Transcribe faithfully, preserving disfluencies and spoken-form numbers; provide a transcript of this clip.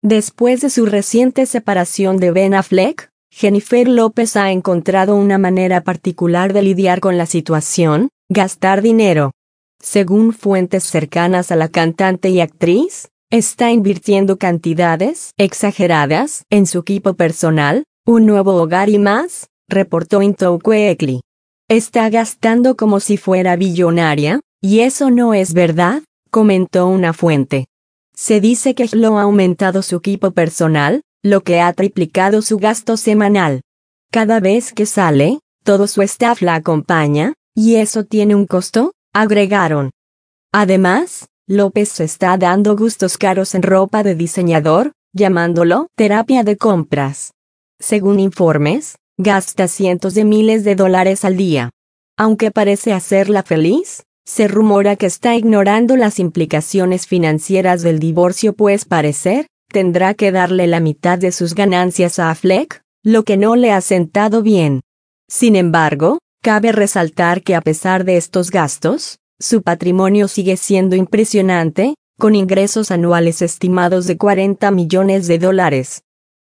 Después de su reciente separación de Ben Affleck, Jennifer López ha encontrado una manera particular de lidiar con la situación: gastar dinero. Según fuentes cercanas a la cantante y actriz, está invirtiendo cantidades exageradas en su equipo personal, un nuevo hogar y más, reportó Into Weekly. Está gastando como si fuera billonaria, y eso no es verdad, comentó una fuente. Se dice que Khloe ha aumentado su equipo personal, lo que ha triplicado su gasto semanal. Cada vez que sale, todo su staff la acompaña, y eso tiene un costo, agregaron. Además, López se está dando gustos caros en ropa de diseñador, llamándolo terapia de compras. Según informes, gasta cientos de miles de dólares al día. Aunque parece hacerla feliz, se rumora que está ignorando las implicaciones financieras del divorcio, pues parecer tendrá que darle la mitad de sus ganancias a Affleck, lo que no le ha sentado bien. Sin embargo, cabe resaltar que a pesar de estos gastos, su patrimonio sigue siendo impresionante, con ingresos anuales estimados de cuarenta millones de dólares.